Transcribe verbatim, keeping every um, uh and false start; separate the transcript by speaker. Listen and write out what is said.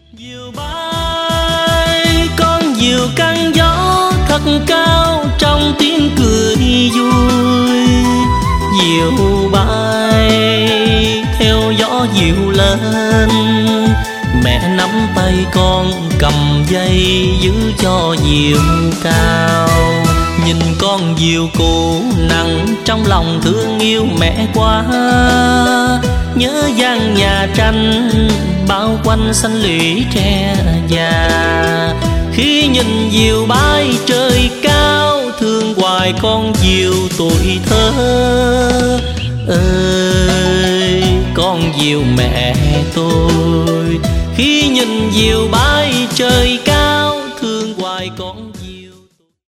Speaker 1: Diều bay con diều căng gió thật cao trong tiếng cười vui. Diều bay theo gió dịu lên, mẹ nắm tay con cầm dây giữ cho diều cao. Nhìn con diều cũ nặng trong lòng thương yêu mẹ quá, nhớ gian nhà tranh bao quanh xanh lũy tre già. Khi nhìn diều bay trời cao thương hoài con diều tuổi thơ. Ơi con diều mẹ tôi, khi nhìn diều bay trời cao